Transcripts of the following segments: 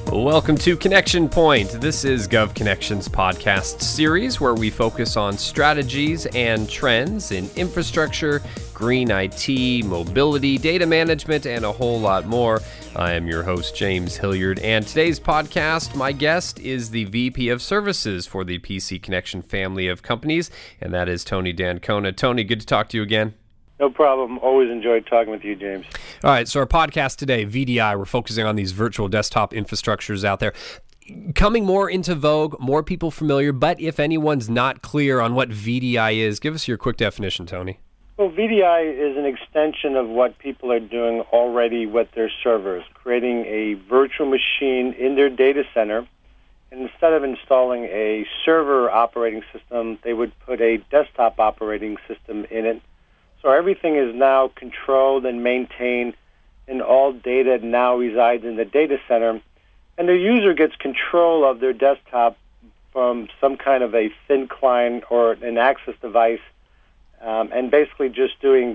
Welcome to Connection Point. This is GovConnections podcast series where we focus on strategies and trends in infrastructure, green IT, mobility, data management, and a whole lot more. I am your host, James Hilliard, and today's podcast, my guest is the VP of Services for the PC Connection family of companies, and that is Tony D'Ancona. Tony, good to talk to you again. No problem. Always enjoyed talking with you, James. All right, so our podcast today, VDI, we're focusing on these virtual desktop infrastructures out there. Coming more into vogue, more people familiar, but if anyone's not clear on what VDI is, give us your quick definition, Tony. Well, VDI is an extension of what people are doing already with their servers, creating a virtual machine in their data center. And instead of installing a server operating system, they would put a desktop operating system in it. So everything is now controlled and maintained, and all data now resides in the data center. And the user gets control of their desktop from some kind of a thin client or an access device, and basically just doing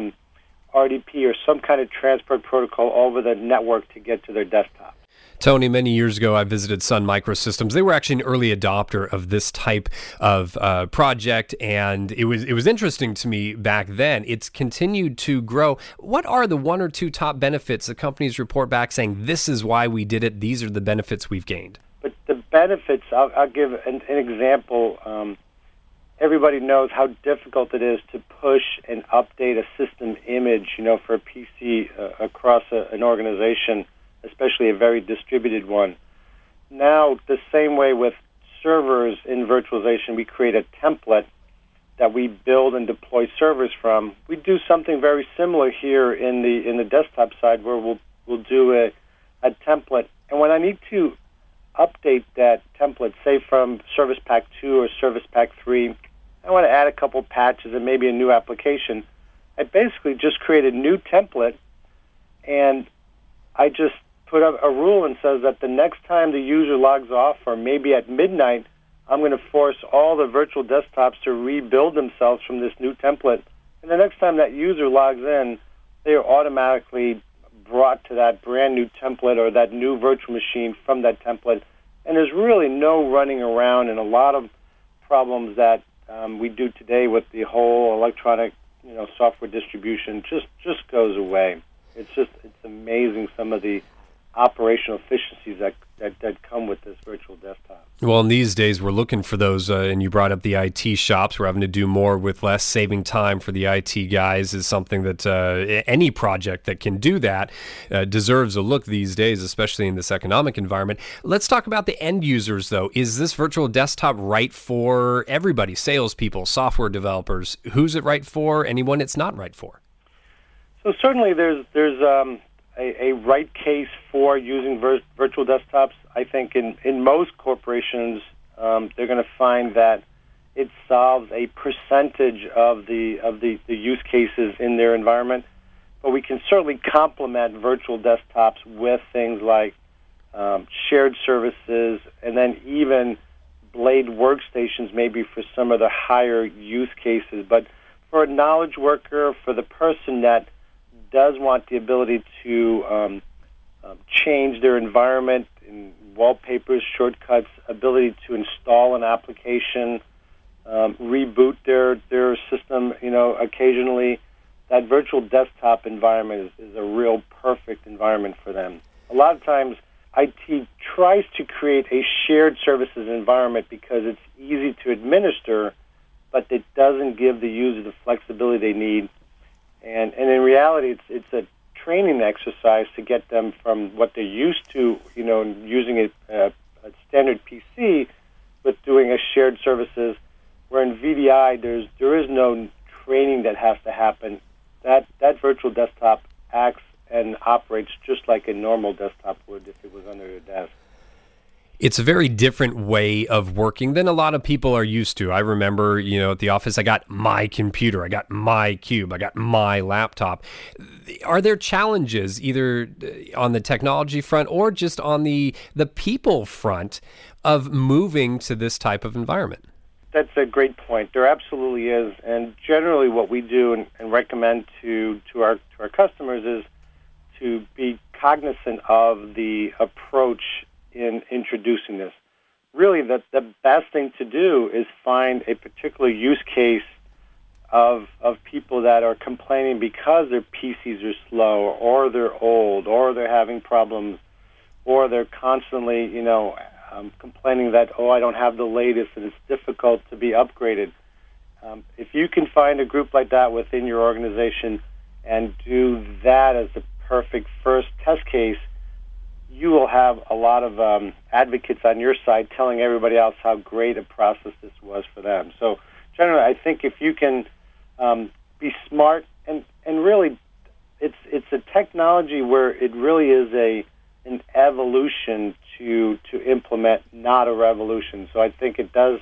RDP or some kind of transport protocol over the network to get to their desktop. Tony, many years ago, I visited Sun Microsystems. They were actually an early adopter of this type of project, and it was interesting to me back then. It's continued to grow. What are the one or two top benefits that companies report back saying, this is why we did it, these are the benefits we've gained? But the benefits, I'll give an example. Everybody knows how difficult it is to push and update a system image, for a PC across an organization, especially a very distributed one. Now, the same way with servers in virtualization, we create a template that we build and deploy servers from. We do something very similar here in the desktop side, where we'll do a template. And when I need to update that template, say from Service Pack 2 or Service Pack 3, I want to add a couple patches and maybe a new application. I basically just create a new template, and I just put up a rule and says that the next time the user logs off, or maybe at midnight, I'm going to force all the virtual desktops to rebuild themselves from this new template. And the next time that user logs in, they are automatically brought to that brand new template or that new virtual machine from that template. And there's really no running around, and a lot of problems that we do today with the whole electronic, software distribution just goes away. It's amazing some of the operational efficiencies that come with this virtual desktop. Well, in these days, we're looking for those, and you brought up the IT shops. We're having to do more with less. Saving time for the IT guys is something that any project that can do that deserves a look these days, especially in this economic environment. Let's talk about the end users, though. Is this virtual desktop right for everybody? Salespeople, software developers? Who's it right for? Anyone it's not right for? So certainly there's a right case for using virtual desktops. I think in most corporations, they're going to find that it solves a percentage of the use cases in their environment. But we can certainly complement virtual desktops with things like shared services, and then even Blade workstations maybe for some of the higher use cases. But for a knowledge worker, for the person that does want the ability to change their environment in wallpapers, shortcuts, ability to install an application, reboot their system, occasionally, that virtual desktop environment is a real perfect environment for them. A lot of times, IT tries to create a shared services environment because it's easy to administer, but it doesn't give the user the flexibility they need. And in reality, it's a training exercise to get them from what they're used to, using a standard PC, with doing a shared services. Where in VDI, there is no training that has to happen. That virtual desktop acts and operates just like a normal desktop would if it was under your desk. It's a very different way of working than a lot of people are used to. I remember, at the office, I got my computer, I got my cube, I got my laptop. Are there challenges either on the technology front or just on the people front of moving to this type of environment? That's a great point. There absolutely is. And generally what we do and recommend to our customers is to be cognizant of the approach in introducing this. Really, the best thing to do is find a particular use case of people that are complaining because their PCs are slow, or they're old, or they're having problems, or they're constantly, complaining that, I don't have the latest and it's difficult to be upgraded. If you can find a group like that within your organization and do that as the perfect first test case, you will have a lot of advocates on your side telling everybody else how great a process this was for them. So generally, I think if you can be smart, and really, it's a technology where it really is an evolution to implement, not a revolution. So I think it does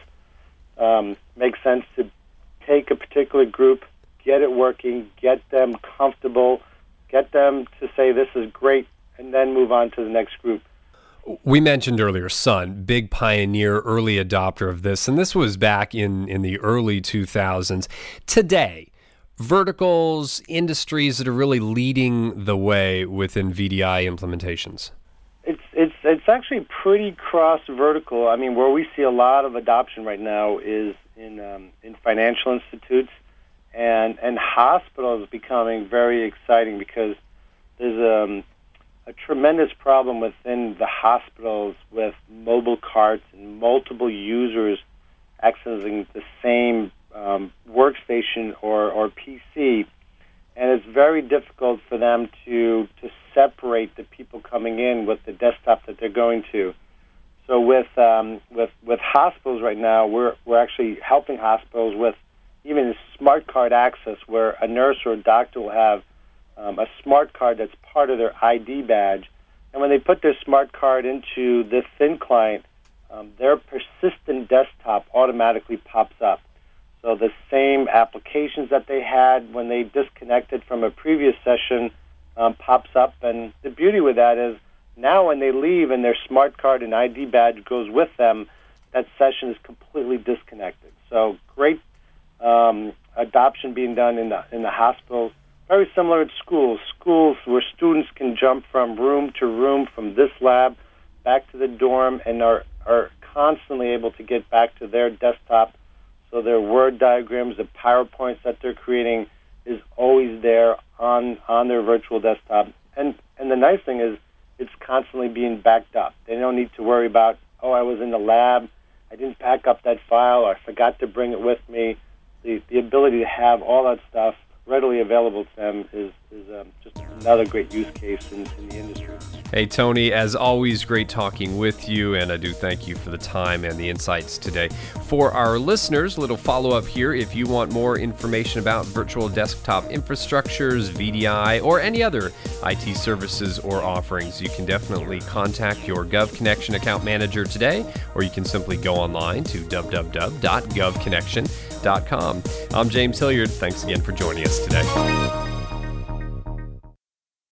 make sense to take a particular group, get it working, get them comfortable, get them to say this is great, and then move on to the next group. We mentioned earlier Sun, big pioneer, early adopter of this, and this was back in the early 2000s. Today, verticals, industries that are really leading the way within VDI implementations? It's actually pretty cross-vertical. I mean, where we see a lot of adoption right now is in financial institutes, and hospitals becoming very exciting because there's a tremendous problem within the hospitals with mobile carts and multiple users accessing the same workstation or PC, and it's very difficult for them to separate the people coming in with the desktop that they're going to. So with hospitals right now, we're actually helping hospitals with even smart card access, where a nurse or a doctor will have a smart card that's part of their ID badge, and when they put their smart card into the thin client, their persistent desktop automatically pops up. So the same applications that they had when they disconnected from a previous session pops up, and the beauty with that is now when they leave and their smart card and ID badge goes with them, that session is completely disconnected. So great adoption being done in the hospitals. Very similar at schools. Schools where students can jump from room to room, from this lab back to the dorm, and are constantly able to get back to their desktop. So their Word diagrams, the PowerPoints that they're creating is always there on their virtual desktop. And the nice thing is it's constantly being backed up. They don't need to worry about, I was in the lab, I didn't back up that file, or I forgot to bring it with me. The ability to have all that stuff readily available to them is just another great use case in the industry. Hey, Tony, as always, great talking with you, and I do thank you for the time and the insights today. For our listeners, a little follow-up here. If you want more information about virtual desktop infrastructures, VDI, or any other IT services or offerings, you can definitely contact your GovConnection account manager today, or you can simply go online to www.govconnection.com. I'm James Hilliard. Thanks again for joining us today.